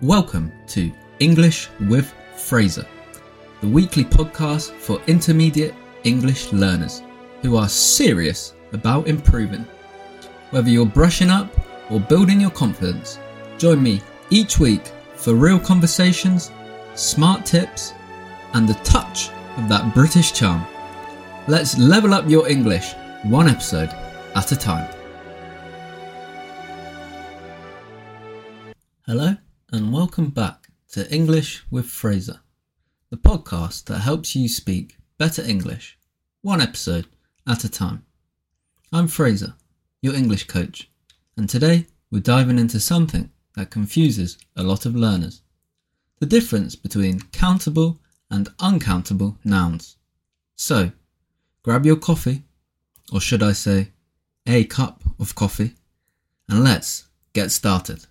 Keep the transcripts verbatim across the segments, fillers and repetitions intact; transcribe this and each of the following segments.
Welcome to English with Fraser, the weekly podcast for intermediate English learners who are serious about improving. Whether you're brushing up or building your confidence, join me each week for real conversations, smart tips, and the touch of that British charm. Let's level up your English one episode at a time. Hello and welcome back to English with Fraser, the podcast that helps you speak better English one episode at a time. I'm Fraser, your English coach, and today we're diving into something that confuses a lot of learners: the difference between countable and uncountable nouns. So, grab your coffee, or should I say, a cup of coffee, and let's get started.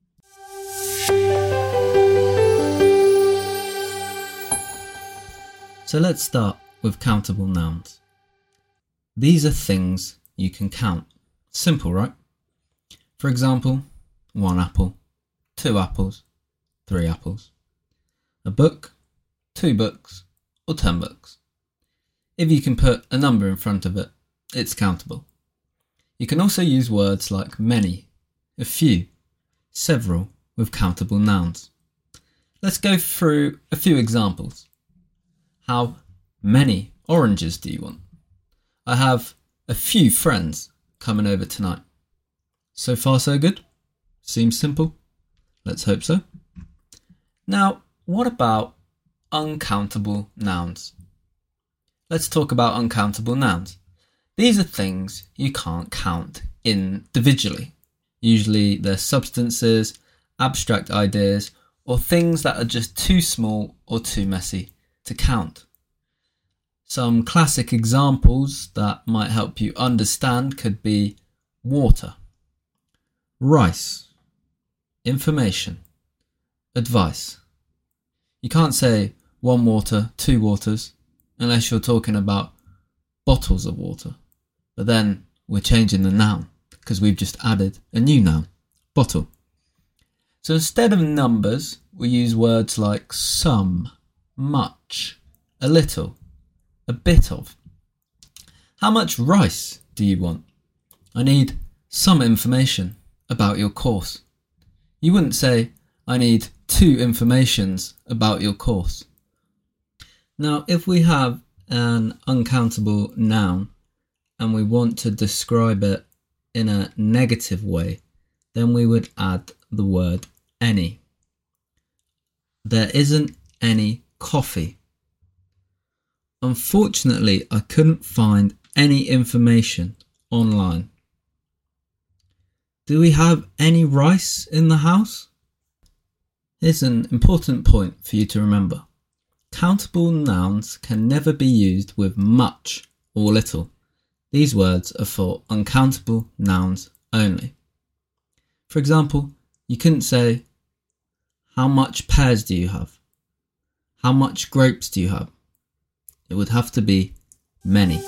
So let's start with countable nouns. These are things you can count. Simple, right? For example, one apple, two apples, three apples. A book, two books, or ten books. If you can put a number in front of it, it's countable. You can also use words like many, a few, several with countable nouns. Let's go through a few examples. How many oranges do you want? I have a few friends coming over tonight. So far so good? Seems simple? Let's hope so. Now, what about uncountable nouns? Let's talk about uncountable nouns. These are things you can't count individually. Usually they're substances, abstract ideas, or things that are just too small or too messy to count. Some classic examples that might help you understand could be water, rice, information, advice. You can't say one water, two waters, unless you're talking about bottles of water. But then we're changing the noun because we've just added a new noun, bottle. So instead of numbers, we use words like some, much, a little, a bit of. How much rice do you want? I need some information about your course. You wouldn't say, I need two informations about your course. Now, if we have an uncountable noun and we want to describe it in a negative way, then we would add the word any. There isn't any coffee. Unfortunately, I couldn't find any information online. Do we have any rice in the house? Here's an important point for you to remember. Countable nouns can never be used with much or little. These words are for uncountable nouns only. For example, you couldn't say, how much pears do you have? How much grapes do you have? It would have to be many.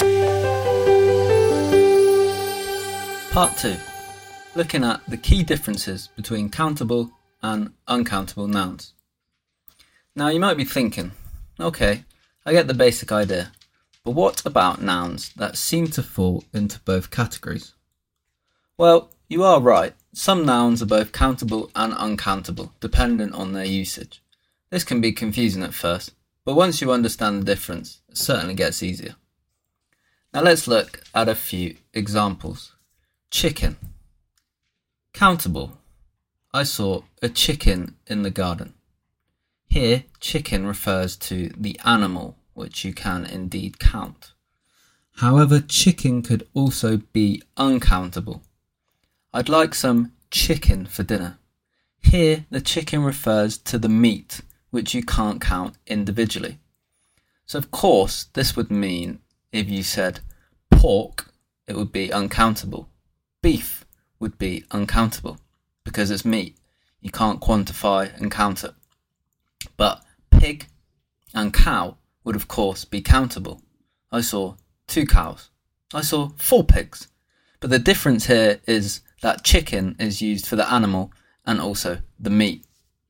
Part two. Looking at the key differences between countable and uncountable nouns. Now you might be thinking, okay, I get the basic idea, but what about nouns that seem to fall into both categories? Well, you are right. Some nouns are both countable and uncountable, dependent on their usage. This can be confusing at first, but once you understand the difference, it certainly gets easier. Now let's look at a few examples. Chicken. Countable. I saw a chicken in the garden. Here, chicken refers to the animal, which you can indeed count. However, chicken could also be uncountable. I'd like some chicken for dinner. Here, the chicken refers to the meat, which you can't count individually. So of course, this would mean if you said pork, it would be uncountable. Beef would be uncountable because it's meat. You can't quantify and count it. But pig and cow would of course be countable. I saw two cows. I saw four pigs. But the difference here is that chicken is used for the animal and also the meat.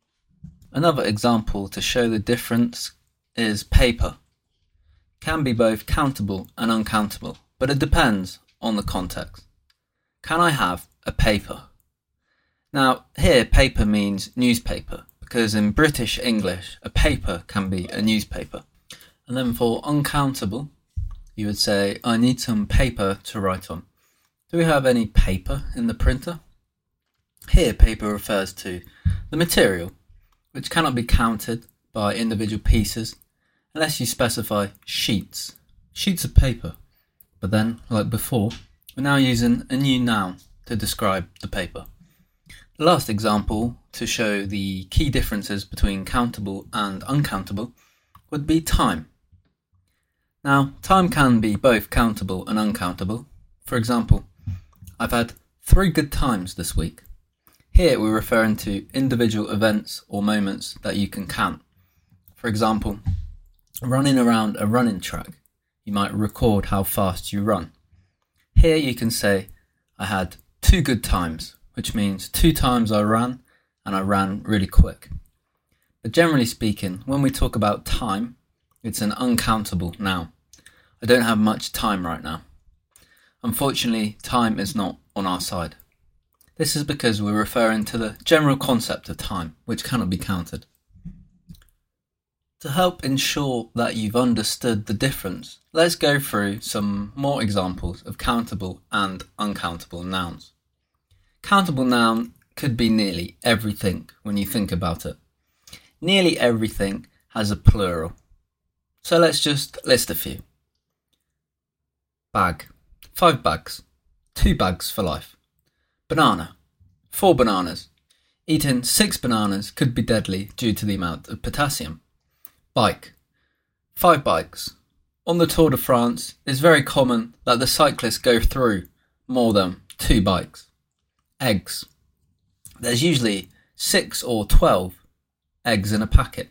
Another example to show the difference is paper. Can be both countable and uncountable, but it depends on the context. Can I have a paper? Now, here paper means newspaper, because in British English, a paper can be a newspaper. And then for uncountable, you would say, I need some paper to write on. Do we have any paper in the printer? Here, paper refers to the material, which cannot be counted by individual pieces unless you specify sheets, sheets of paper. But then, like before, we're now using a new noun to describe the paper. The last example to show the key differences between countable and uncountable would be time. Now, time can be both countable and uncountable. For example, I've had three good times this week. Here we're referring to individual events or moments that you can count. For example, running around a running track, you might record how fast you run. Here you can say, I had two good times, which means two times I ran and I ran really quick. But generally speaking, when we talk about time, it's an uncountable noun. I don't have much time right now. Unfortunately, time is not on our side. This is because we're referring to the general concept of time, which cannot be counted. To help ensure that you've understood the difference, let's go through some more examples of countable and uncountable nouns. Countable noun could be nearly everything when you think about it. Nearly everything has a plural. So let's just list a few. Bag, five bags, two bags for life. Banana, four bananas. Eating six bananas could be deadly due to the amount of potassium. Bike, five bikes. On the Tour de France, it's very common that the cyclists go through more than two bikes. Eggs, there's usually six or twelve eggs in a packet.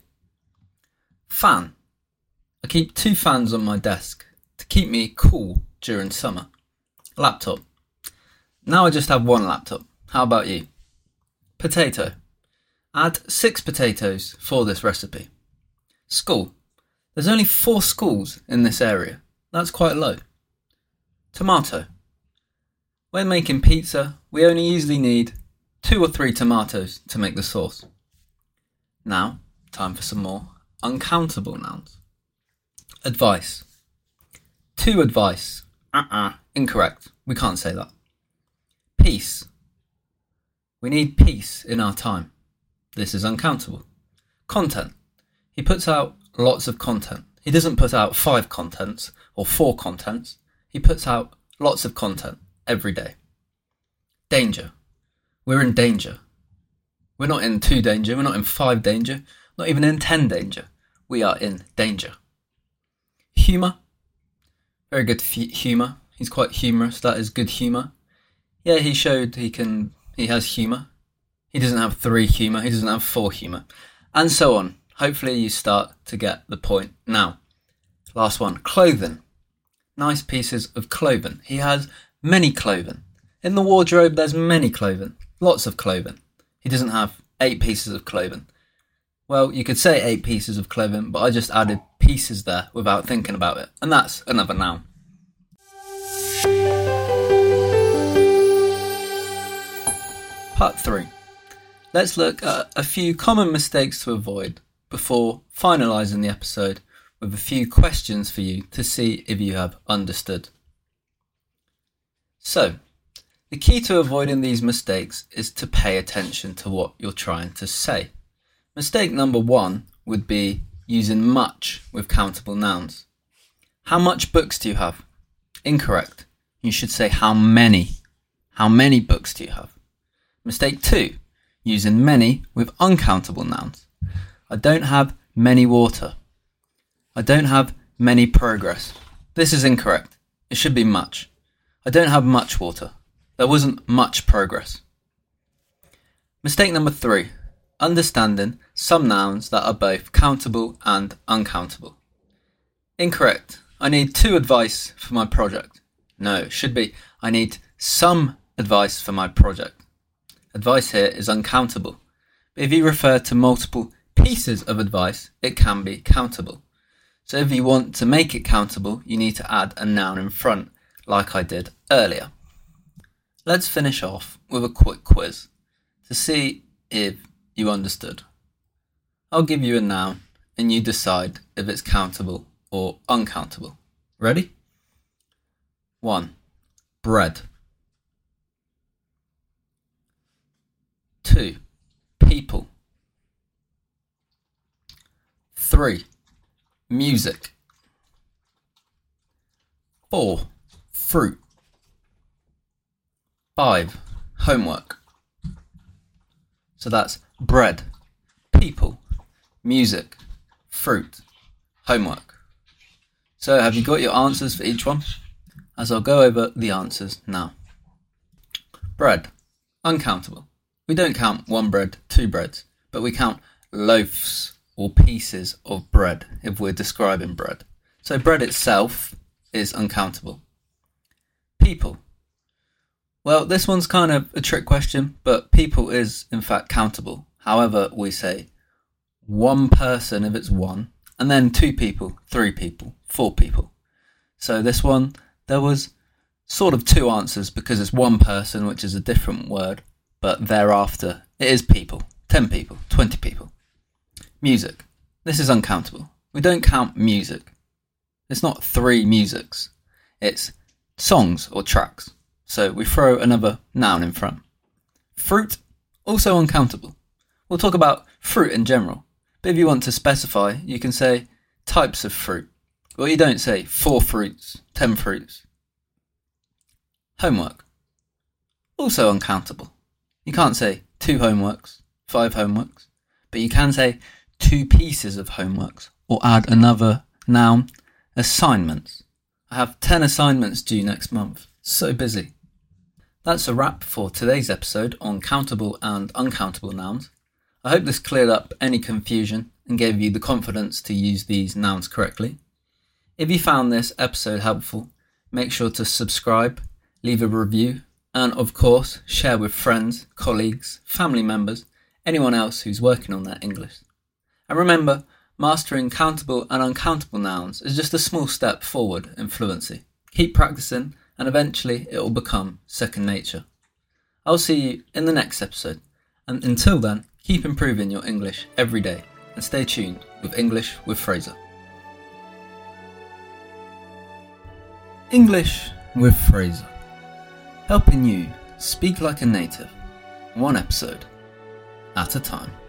Fan, I keep two fans on my desk to keep me cool during summer. Laptop, now I just have one laptop. How about you? Potato, add six potatoes for this recipe. School, there's only four schools in this area. That's quite low. Tomato, when making pizza, we only usually need two or three tomatoes to make the sauce. Now, time for some more uncountable nouns. Advice, two advice. Uh-uh, incorrect. We can't say that. Peace, we need peace in our time. This is uncountable. Content, he puts out lots of content. He doesn't put out five contents or four contents. He puts out lots of content every day. Danger, we're in danger. We're not in two danger, we're not in five danger, not even in ten danger. We are in danger. Humour, very good f- humour. He's quite humorous, that is good humour. Yeah, he showed he can, he has humour. He doesn't have three humour, he doesn't have four humour. And so on. Hopefully you start to get the point now. Last one, clothing. Nice pieces of clothing. He has many clothing. In the wardrobe there's many clothing. Lots of clothing. He doesn't have eight pieces of clothing. Well, you could say eight pieces of clothing, but I just added pieces there without thinking about it. And that's another noun. Part three. Let's look at a few common mistakes to avoid before finalising the episode with a few questions for you to see if you have understood. So, the key to avoiding these mistakes is to pay attention to what you're trying to say. Mistake number one would be using much with countable nouns. How much books do you have? Incorrect. You should say how many. How many books do you have? Mistake two, using many with uncountable nouns. I don't have many water. I don't have many progress. This is incorrect. It should be much. I don't have much water. There wasn't much progress. Mistake number three, understanding some nouns that are both countable and uncountable. Incorrect. I need two advice for my project. No, it should be I need some advice for my project. Advice here is uncountable. But if you refer to multiple pieces of advice, it can be countable. So if you want to make it countable, you need to add a noun in front, like I did earlier. Let's finish off with a quick quiz to see if you understood. I'll give you a noun and you decide if it's countable or uncountable. Ready? One, bread. Two, people. Three, music. Four, fruit. Five, homework. So that's bread, people, music, fruit, homework. So have you got your answers for each one? As I'll go over the answers now. Bread, uncountable. We don't count one bread, two breads, but we count loaves or pieces of bread if we're describing bread. So bread itself is uncountable. People. Well, this one's kind of a trick question, but people is in fact countable. However, we say one person if it's one, and then two people, three people, four people. So this one, there was sort of two answers because it's one person, which is a different word, but thereafter it is people, ten people, twenty people. Music. This is uncountable. We don't count music. It's not three musics. It's songs or tracks. So we throw another noun in front. Fruit, also uncountable. We'll talk about fruit in general, but if you want to specify, you can say types of fruit. Well, you don't say four fruits, ten fruits. Homework, also uncountable. You can't say two homeworks, five homeworks, but you can say two pieces of homeworks or add another noun, assignments. I have ten assignments due next month. So busy. That's a wrap for today's episode on countable and uncountable nouns. I hope this cleared up any confusion and gave you the confidence to use these nouns correctly. If you found this episode helpful, make sure to subscribe, leave a review, and of course, share with friends, colleagues, family members, anyone else who's working on their English. And remember, mastering countable and uncountable nouns is just a small step forward in fluency. Keep practicing, and eventually it will become second nature. I'll see you in the next episode, and until then, keep improving your English every day, and stay tuned with English with Fraser. English with Fraser, helping you speak like a native, one episode at a time.